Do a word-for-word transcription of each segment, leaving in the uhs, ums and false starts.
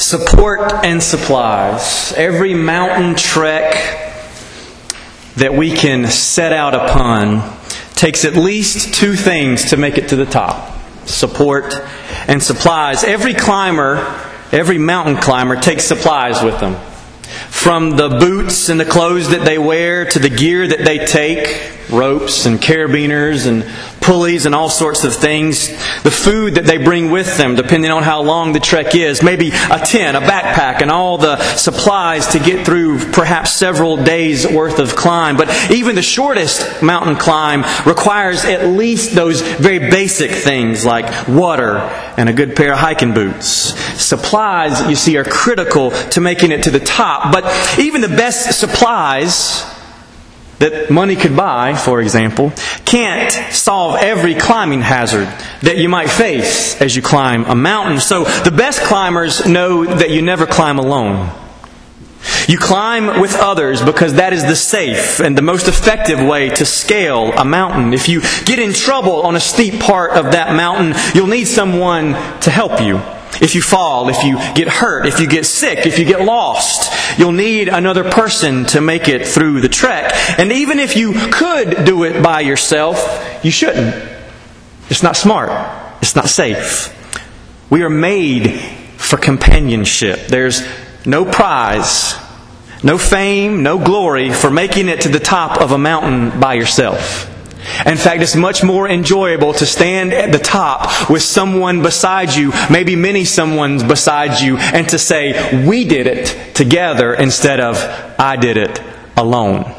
Support and supplies. Every mountain trek that we can set out upon takes at least two things to make it to the top. Support and supplies. Every climber, every mountain climber takes supplies with them. From the boots and the clothes that they wear to the gear that they take, ropes and carabiners and pulleys and all sorts of things. The food that they bring with them, depending on how long the trek is. Maybe a tent, a backpack, and all the supplies to get through perhaps several days' worth of climb. But even the shortest mountain climb requires at least those very basic things like water and a good pair of hiking boots. Supplies, you see, are critical to making it to the top. But even the best supplies that money could buy, for example, can't solve every climbing hazard that you might face as you climb a mountain. So the best climbers know that you never climb alone. You climb with others because that is the safe and the most effective way to scale a mountain. If you get in trouble on a steep part of that mountain, you'll need someone to help you. If you fall, if you get hurt, if you get sick, if you get lost, you'll need another person to make it through the trek. And even if you could do it by yourself, you shouldn't. It's not smart. It's not safe. We are made for companionship. There's no prize, no fame, no glory for making it to the top of a mountain by yourself. In fact, it's much more enjoyable to stand at the top with someone beside you, maybe many someone beside you, and to say, we did it together instead of, I did it alone.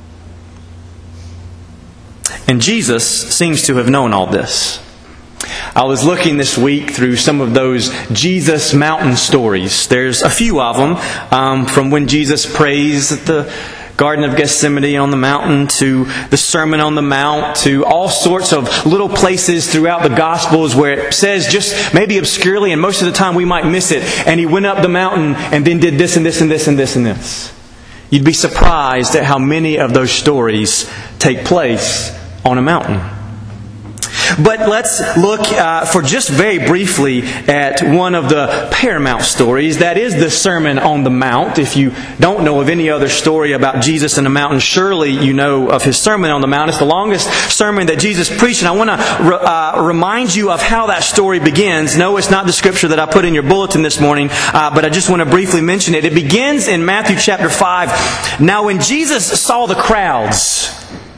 And Jesus seems to have known all this. I was looking this week through some of those Jesus mountain stories. There's a few of them, um, from when Jesus prays at the Garden of Gethsemane on the mountain, to the Sermon on the Mount, to all sorts of little places throughout the Gospels where it says just maybe obscurely, and most of the time we might miss it, and He went up the mountain and then did this and this and this and this and this. You'd be surprised at how many of those stories take place on a mountain. But let's look uh, for just very briefly at one of the paramount stories. That is the Sermon on the Mount. If you don't know of any other story about Jesus in the mountain, surely you know of His Sermon on the Mount. It's the longest sermon that Jesus preached. And I want to re- uh, remind you of how that story begins. No, it's not the scripture that I put in your bulletin this morning, uh, but I just want to briefly mention it. It begins in Matthew chapter five. Now when Jesus saw the crowds,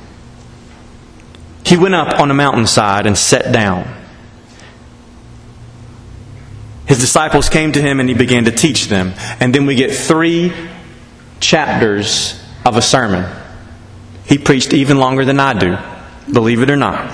He went up on a mountainside and sat down. His disciples came to Him and He began to teach them. And then we get three chapters of a sermon. He preached even longer than I do, believe it or not.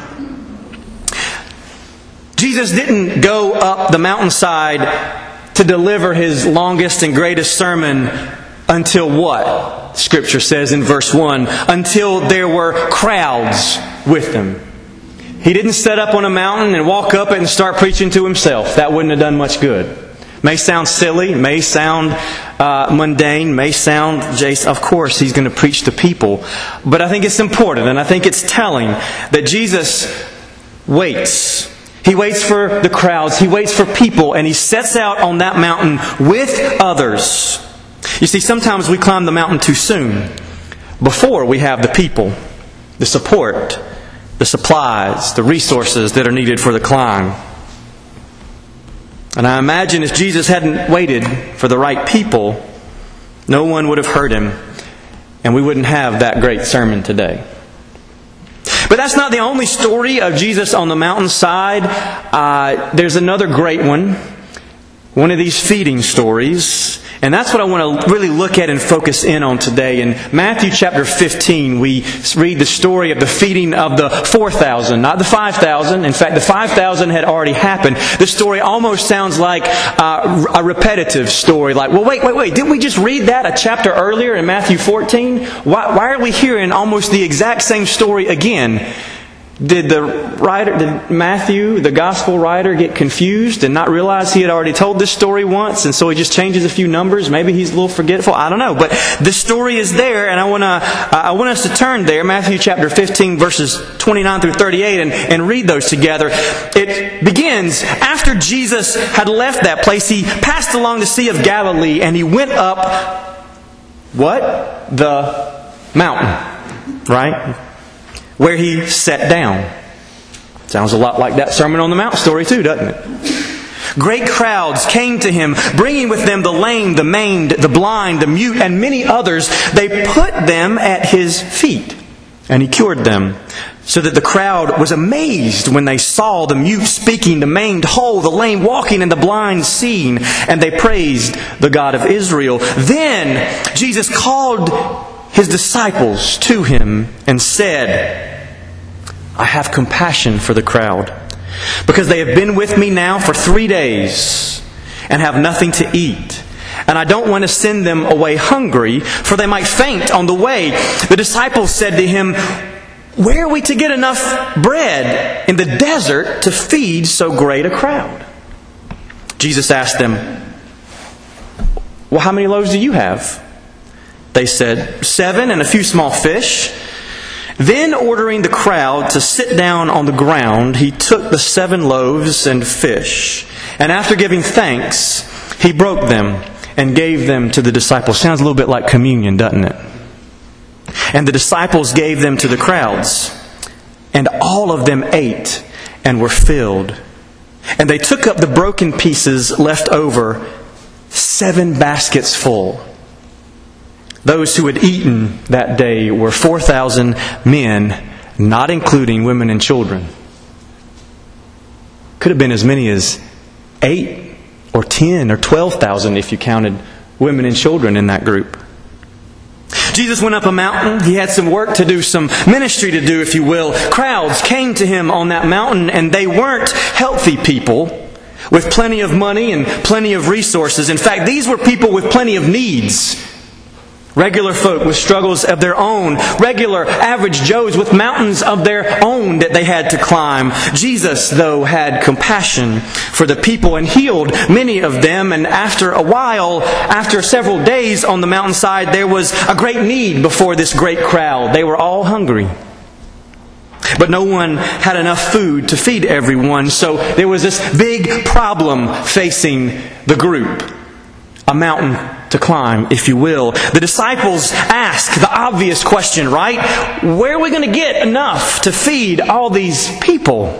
Jesus didn't go up the mountainside to deliver His longest and greatest sermon until what? Scripture says in verse one, until there were crowds with Him. He didn't set up on a mountain and walk up it and start preaching to Himself. That wouldn't have done much good. May sound silly, may sound uh, mundane, may sound, Jace, of course He's going to preach to people. But I think it's important, and I think it's telling that Jesus waits. He waits for the crowds. He waits for people, and He sets out on that mountain with others. You see, sometimes we climb the mountain too soon, before we have the people, the support, the supplies, the resources that are needed for the climb. And I imagine if Jesus hadn't waited for the right people, no one would have heard Him, and we wouldn't have that great sermon today. But that's not the only story of Jesus on the mountainside. Uh, there's another great one. One of these feeding stories. And that's what I want to really look at and focus in on today. In Matthew chapter fifteen, we read the story of the feeding of the four thousand, not the five thousand. In fact, the five thousand had already happened. The story almost sounds like uh, a repetitive story. Like, well, wait, wait, wait. Didn't we just read that a chapter earlier in Matthew fourteen? Why, why are we hearing almost the exact same story again? Did the writer, did Matthew, the gospel writer, get confused and not realize he had already told this story once, and so he just changes a few numbers? Maybe he's a little forgetful. I don't know. But the story is there, and I want to, I want us to turn there, Matthew chapter fifteen, verses twenty-nine through thirty-eight, and, and read those together. It begins, after Jesus had left that place, he passed along the Sea of Galilee, and he went up, what? The mountain, right? Where he sat down. Sounds a lot like that Sermon on the Mount story too, doesn't it? Great crowds came to him, bringing with them the lame, the maimed, the blind, the mute, and many others. They put them at his feet, and he cured them. So that the crowd was amazed when they saw the mute speaking, the maimed whole, the lame walking, and the blind seeing. And they praised the God of Israel. Then Jesus called his disciples to him and said, I have compassion for the crowd, because they have been with me now for three days and have nothing to eat. And I don't want to send them away hungry, for they might faint on the way. The disciples said to him, where are we to get enough bread in the desert to feed so great a crowd? Jesus asked them, well, how many loaves do you have? They said, seven and a few small fish. Then, ordering the crowd to sit down on the ground, he took the seven loaves and fish, and after giving thanks, he broke them and gave them to the disciples. Sounds a little bit like communion, doesn't it? And the disciples gave them to the crowds, and all of them ate and were filled. And they took up the broken pieces left over, seven baskets full. Those who had eaten that day were four thousand men, not including women and children. Could have been as many as eight or ten or twelve thousand if you counted women and children in that group. Jesus went up a mountain. He had some work to do, some ministry to do, if you will. Crowds came to him on that mountain, and they weren't healthy people with plenty of money and plenty of resources. In fact, these were people with plenty of needs. Regular folk with struggles of their own. Regular average Joes with mountains of their own that they had to climb. Jesus, though, had compassion for the people and healed many of them. And after a while, after several days on the mountainside, there was a great need before this great crowd. They were all hungry. But no one had enough food to feed everyone. So there was this big problem facing the group. A mountain to climb, if you will. The disciples ask the obvious question, right? Where are we going to get enough to feed all these people?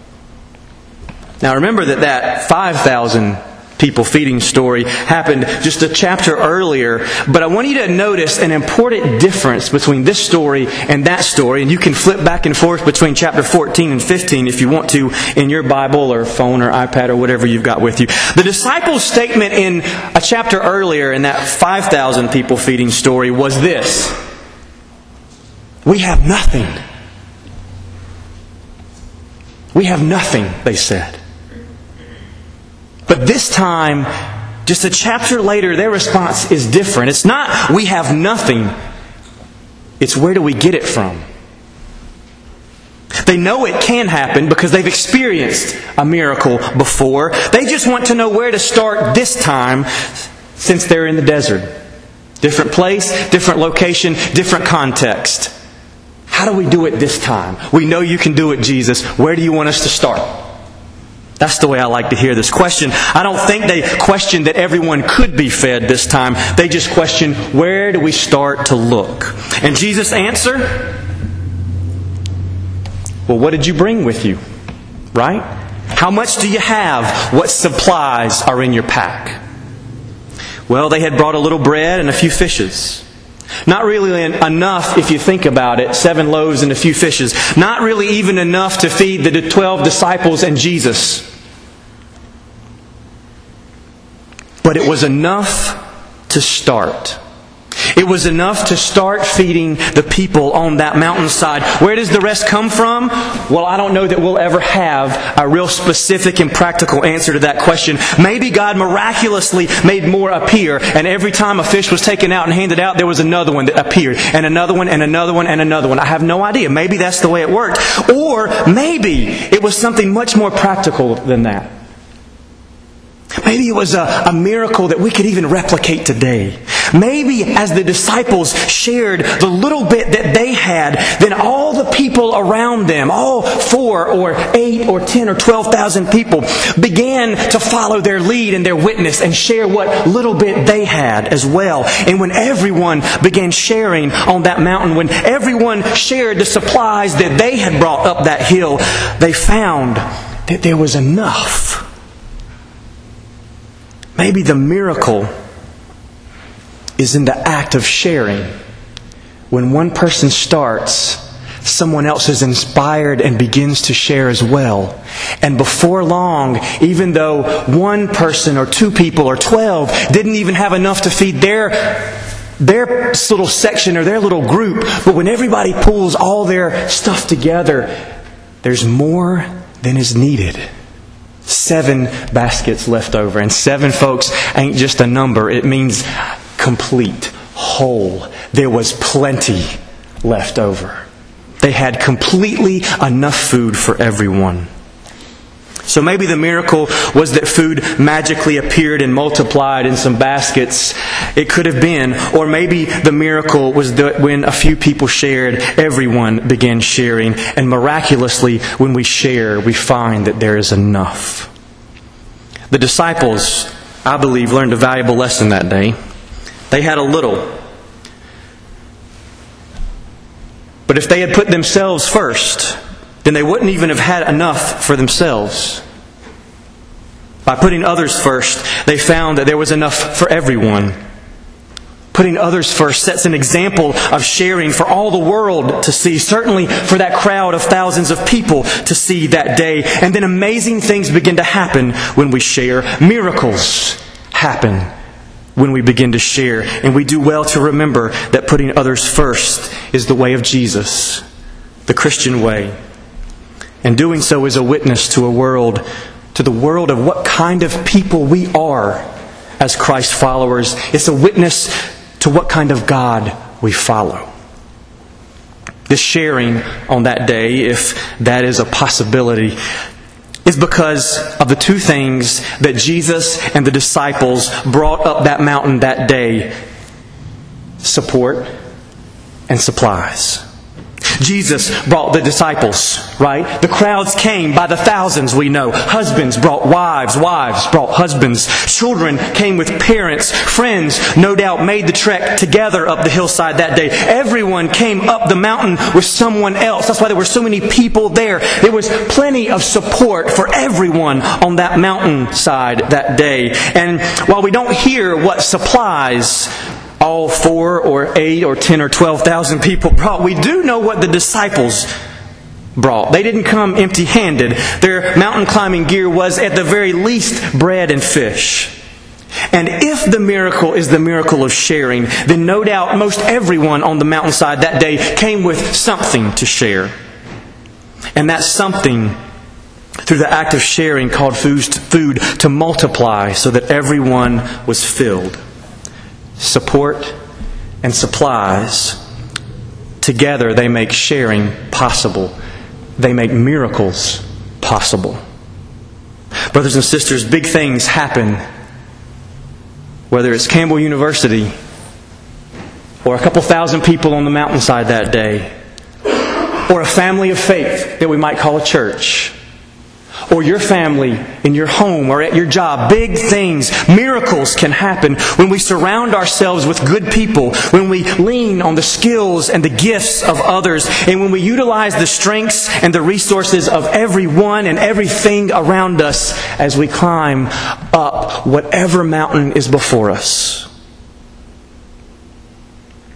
Now remember that that five thousand people feeding story happened just a chapter earlier. But I want you to notice an important difference between this story and that story. And you can flip back and forth between chapter fourteen and fifteen if you want to in your Bible or phone or iPad or whatever you've got with you. The disciples' statement in a chapter earlier in that five thousand people feeding story was this: we have nothing. We have nothing, they said. But this time, just a chapter later, their response is different. It's not, we have nothing. It's, where do we get it from? They know it can happen because they've experienced a miracle before. They just want to know where to start this time since they're in the desert. Different place, different location, different context. How do we do it this time? We know you can do it, Jesus. Where do you want us to start? That's the way I like to hear this question. I don't think they question that everyone could be fed this time. They just question, where do we start to look? And Jesus' answer? Well, what did you bring with you? Right? How much do you have? What supplies are in your pack? Well, they had brought a little bread and a few fishes. Not really enough if you think about it. Seven loaves and a few fishes. Not really even enough to feed the twelve disciples and Jesus. But it was enough to start. It was enough to start feeding the people on that mountainside. Where does the rest come from? Well, I don't know that we'll ever have a real specific and practical answer to that question. Maybe God miraculously made more appear, and every time a fish was taken out and handed out, there was another one that appeared, and another one, and another one, and another one. I have no idea. Maybe that's the way it worked. Or maybe it was something much more practical than that. Maybe it was a, a miracle that we could even replicate today. Maybe as the disciples shared the little bit that they had, then all the people around them, all four or eight or ten or twelve thousand people, began to follow their lead and their witness and share what little bit they had as well. And when everyone began sharing on that mountain, when everyone shared the supplies that they had brought up that hill, they found that there was enough. Maybe the miracle is in the act of sharing. When one person starts, someone else is inspired and begins to share as well. And before long, even though one person or two people or twelve didn't even have enough to feed their, their little section or their little group, but when everybody pulls all their stuff together, there's more than is needed. Seven baskets left over. And seven, folks, ain't just a number. It means complete, whole. There was plenty left over. They had completely enough food for everyone. So maybe the miracle was that food magically appeared and multiplied in some baskets. It could have been. Or maybe the miracle was that when a few people shared, everyone began sharing. And miraculously, when we share, we find that there is enough. The disciples, I believe, learned a valuable lesson that day. They had a little. But if they had put themselves first, then they wouldn't even have had enough for themselves. By putting others first, they found that there was enough for everyone. Putting others first sets an example of sharing for all the world to see, certainly for that crowd of thousands of people to see that day. And then amazing things begin to happen when we share. Miracles happen when we begin to share. And we do well to remember that putting others first is the way of Jesus, the Christian way. And doing so is a witness to a world, to the world of what kind of people we are as Christ followers. It's a witness to what kind of God we follow. This sharing on that day, if that is a possibility, is because of the two things that Jesus and the disciples brought up that mountain that day: support and supplies. Jesus brought the disciples, right? The crowds came by the thousands, we know. Husbands brought wives, wives brought husbands. Children came with parents. Friends, no doubt, made the trek together up the hillside that day. Everyone came up the mountain with someone else. That's why there were so many people there. There was plenty of support for everyone on that mountainside that day. And while we don't hear what supplies all four or eight or ten or twelve thousand people brought, we do know what the disciples brought. They didn't come empty-handed. Their mountain climbing gear was at the very least bread and fish. And if the miracle is the miracle of sharing, then no doubt most everyone on the mountainside that day came with something to share. And that something, through the act of sharing, caused food to multiply so that everyone was filled. Support and supplies, together they make sharing possible. They make miracles possible. Brothers and sisters, big things happen, whether it's Campbell University or a couple thousand people on the mountainside that day, or a family of faith that we might call a church, or your family in your home or at your job. Big things, miracles can happen when we surround ourselves with good people, when we lean on the skills and the gifts of others, and when we utilize the strengths and the resources of everyone and everything around us as we climb up whatever mountain is before us.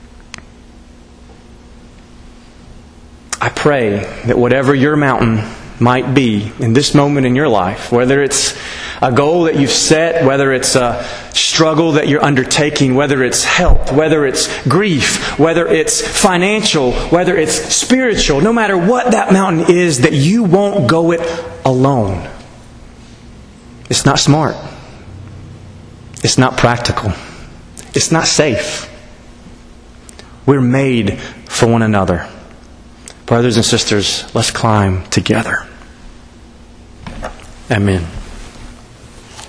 I pray that whatever your mountain might be in this moment in your life, whether it's a goal that you've set, whether it's a struggle that you're undertaking, whether it's health, whether it's grief, whether it's financial, whether it's spiritual, no matter what that mountain is, that you won't go it alone. It's not smart. It's not practical. It's not safe. We're made for one another. Brothers and sisters, let's climb together. Amen.